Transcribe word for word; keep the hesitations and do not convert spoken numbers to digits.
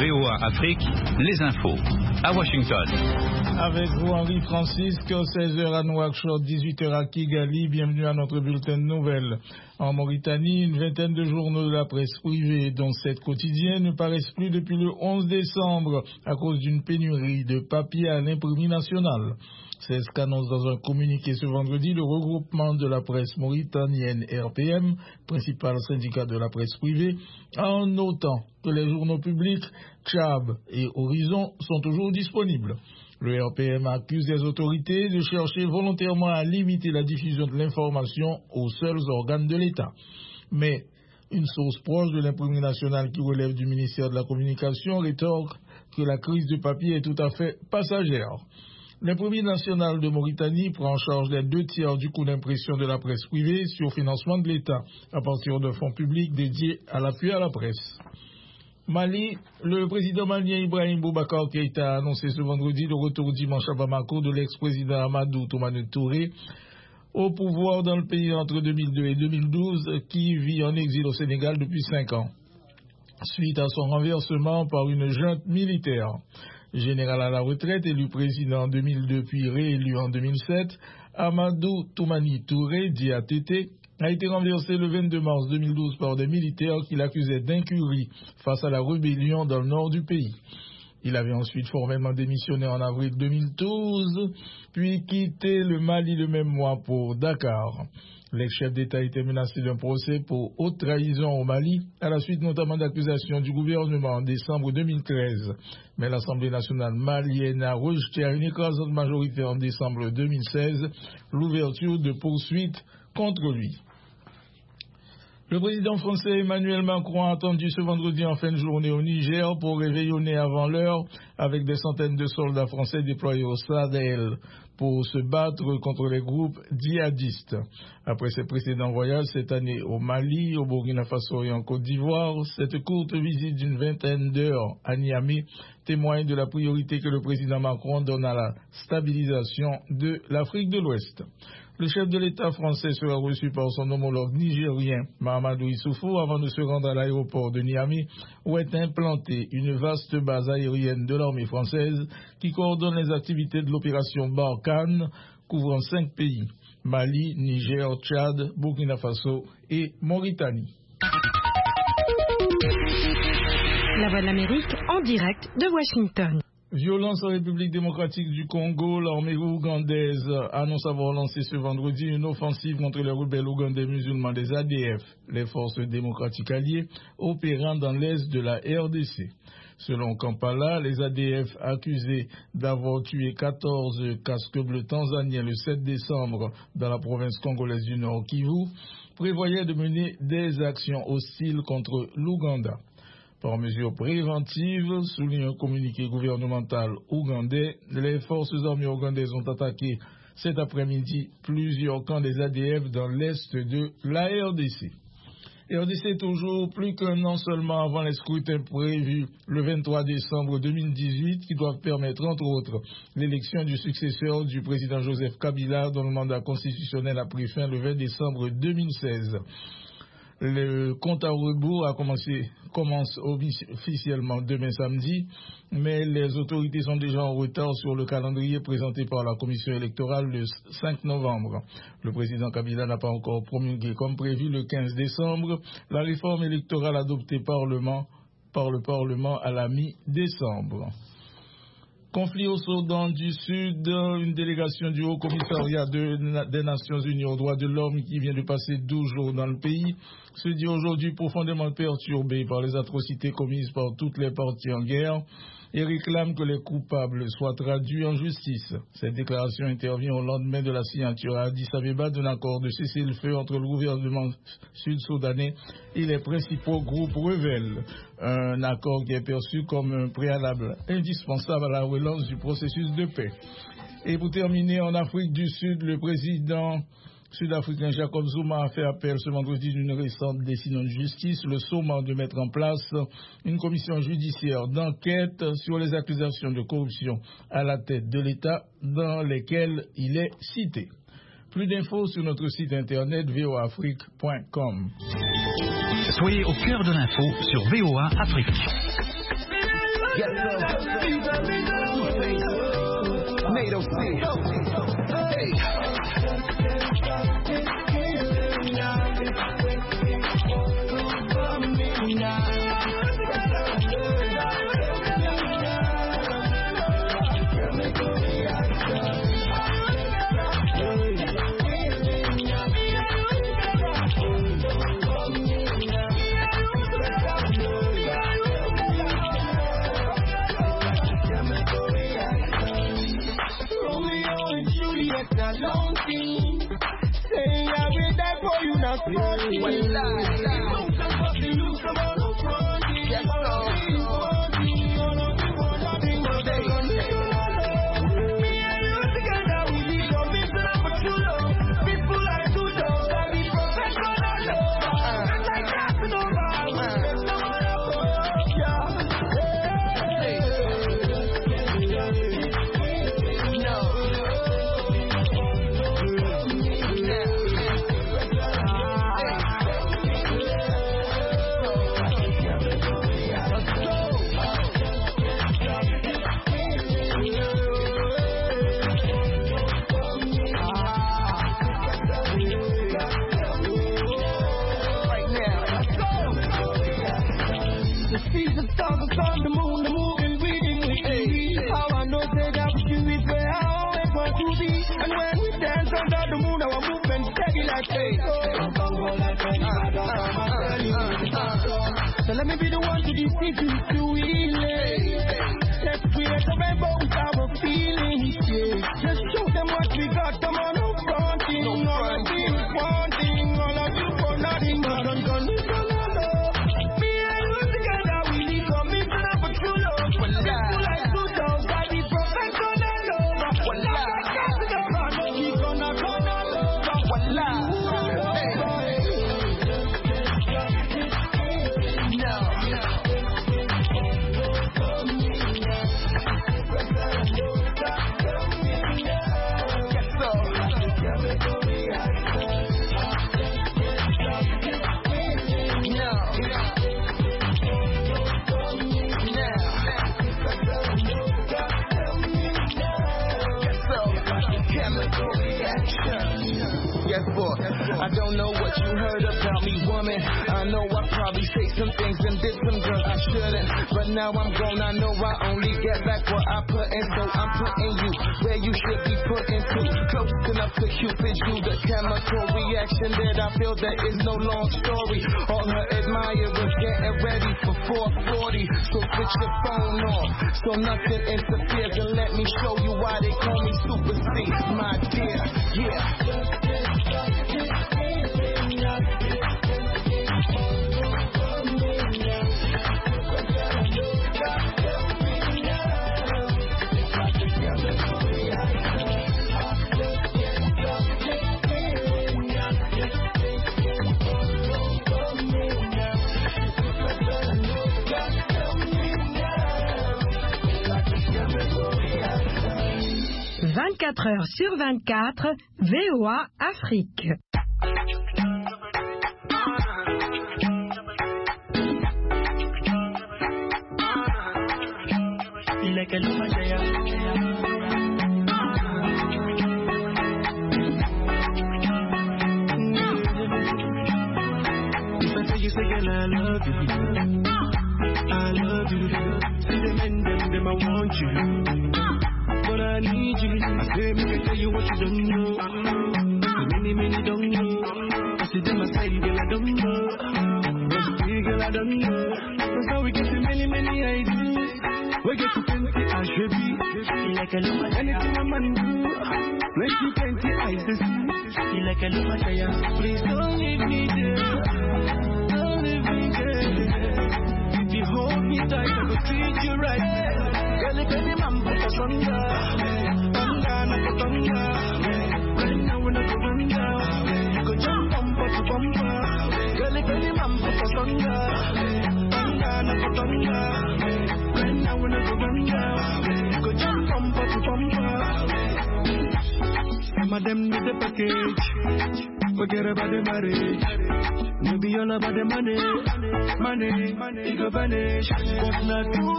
V O A Afrique, les infos. À Washington. Avec vous, Henri Francisque, seize heures à Nouakchott, dix-huit heures à Kigali. Bienvenue à notre bulletin de nouvelles. En Mauritanie, une vingtaine de journaux de la presse privée, dont sept quotidiens, ne paraissent plus depuis le onze décembre à cause d'une pénurie de papier à l'imprimerie nationale. C'est ce qu'annonce dans un communiqué ce vendredi le regroupement de la presse mauritanienne R P M, principal syndicat de la presse privée, en notant que les journaux publics Tchab et Horizon sont toujours disponibles. Le R P M accuse les autorités de chercher volontairement à limiter la diffusion de l'information aux seuls organes de l'État. Mais une source proche de l'imprimerie nationale qui relève du ministère de la Communication rétorque que la crise de papier est tout à fait passagère. L'imprimerie nationale de Mauritanie prend en charge les deux tiers du coût d'impression de la presse privée sur financement de l'État, à partir de fonds publics dédiés à l'appui à la presse. Mali, le président malien Ibrahim Boubacar Keïta a annoncé ce vendredi le retour dimanche à Bamako de l'ex-président Amadou Toumani Touré au pouvoir dans le pays entre deux mille deux et deux mille douze, qui vit en exil au Sénégal depuis cinq ans, suite à son renversement par une junte militaire. Général à la retraite, élu président en deux mille deux puis réélu en deux mille sept, Amadou Toumani Touré, dit A T T, a été renversé le vingt-deux mars deux mille douze par des militaires qui l'accusaient d'incurie face à la rébellion dans le nord du pays. Il avait ensuite formellement démissionné en avril deux mille douze, puis quitté le Mali le même mois pour Dakar. L'ex-chef d'État était menacé d'un procès pour haute trahison au Mali, à la suite notamment d'accusations du gouvernement en décembre deux mille treize. Mais l'Assemblée nationale malienne a rejeté à une écrasante majorité en décembre deux mille seize l'ouverture de poursuites contre lui. Le président français Emmanuel Macron a attendu ce vendredi en fin de journée au Niger pour réveillonner avant l'heure avec des centaines de soldats français déployés au Sahel pour se battre contre les groupes djihadistes. Après ses précédents voyages cette année au Mali, au Burkina Faso et en Côte d'Ivoire, cette courte visite d'une vingtaine d'heures à Niamey témoigne de la priorité que le président Macron donne à la stabilisation de l'Afrique de l'Ouest. Le chef de l'État français sera reçu par son homologue nigérien, Mahamadou Issoufou, avant de se rendre à l'aéroport de Niamey, où est implantée une vaste base aérienne de l'armée française qui coordonne les activités de l'opération Barkhane, couvrant cinq pays, Mali, Niger, Tchad, Burkina Faso et Mauritanie. La Voix de l'Amérique en direct de Washington. Violence en République démocratique du Congo, l'armée ougandaise annonce avoir lancé ce vendredi une offensive contre les rebelles ougandais musulmans des A D F, les forces démocratiques alliées opérant dans l'est de la R D C. Selon Kampala, les A D F accusés d'avoir tué quatorze casques bleus tanzaniens le sept décembre dans la province congolaise du Nord Kivu prévoyaient de mener des actions hostiles contre l'Ouganda. Par mesure préventive, souligne un communiqué gouvernemental ougandais, les forces armées ougandaises ont attaqué cet après-midi plusieurs camps des A D F dans l'est de la R D C. R D C toujours plus qu'un an seulement avant les scrutins prévus le vingt-trois décembre deux mille dix-huit qui doivent permettre entre autres l'élection du successeur du président Joseph Kabila dont le mandat constitutionnel a pris fin le vingt décembre deux mille seize. Le compte à rebours a commencé, commence officiellement demain samedi, mais les autorités sont déjà en retard sur le calendrier présenté par la commission électorale le cinq novembre. Le président Kabila n'a pas encore promulgué comme prévu le quinze décembre la réforme électorale adoptée par le, par le Parlement à la mi-décembre. Conflit au Soudan du Sud, une délégation du Haut Commissariat de, des Nations Unies aux droits de l'homme qui vient de passer douze jours dans le pays se dit aujourd'hui profondément perturbée par les atrocités commises par toutes les parties en guerre et réclame que les coupables soient traduits en justice. Cette déclaration intervient au lendemain de la signature à Addis Abeba d'un accord de cessez-le-feu entre le gouvernement sud-soudanais et les principaux groupes rebelles. Un accord qui est perçu comme un préalable indispensable à la relance du processus de paix. Et pour terminer, en Afrique du Sud, le président sud-africain Jacob Zuma a fait appel ce vendredi d'une récente décision de justice, le sommant de mettre en place une commission judiciaire d'enquête sur les accusations de corruption à la tête de l'État dans lesquelles il est cité. Plus d'infos sur notre site internet v o a afrique point com. Soyez au cœur de l'info sur V O A Afrique. Yes, sir. NATO C. Hey. So let me be the one to deceive you to relay. Let's create a rainbow with our feelings, yeah. Just show them what we got, come on, no fronting, no fronting, wanting, all of you for nothing but unconditional love. Me and you together, we need commitment of a true love. People like two dogs, I be professional love. One life, keep on a corner love. One life. Yes, boy. I don't know what you heard about me, woman. I know I probably say some things and did some girl I shouldn't. But now I'm grown, I know I only get back what I put in. So I'm putting you where you should be put into. Close enough to Cupid, you the chemical reaction that I feel there is no long story. All her admirers getting ready for four forty. So switch your phone off so nothing interferes. And let me show you why they call me Super C, my dear. Yeah. vingt-quatre heures sur vingt-quatre, V O A Afrique. I love you, I love you. See them and them, them I want you. But I need you. I say me can tell you what you don't know. So many, many don't know. I see them aside, girl, I don't know. But still, girl, I don't know. That's how we get to many, many ideas. We get to plenty, I should be. Like a luma, anything a man do. Plenty, plenty, I see. Like a luma, please don't leave me there. Don't leave me there. If you hold me tight, I will treat you right. Girl, if any man put us under, under, not put under. Right now we're not going down. You go jump bumper to bumper. Girl, if any man put us under, under, not put under. Right now we're not going down. You go jump bumper to bumper. Some of them need the package. Forget about the marriage. Maybe all about the money. Money, money, it go vanish. But not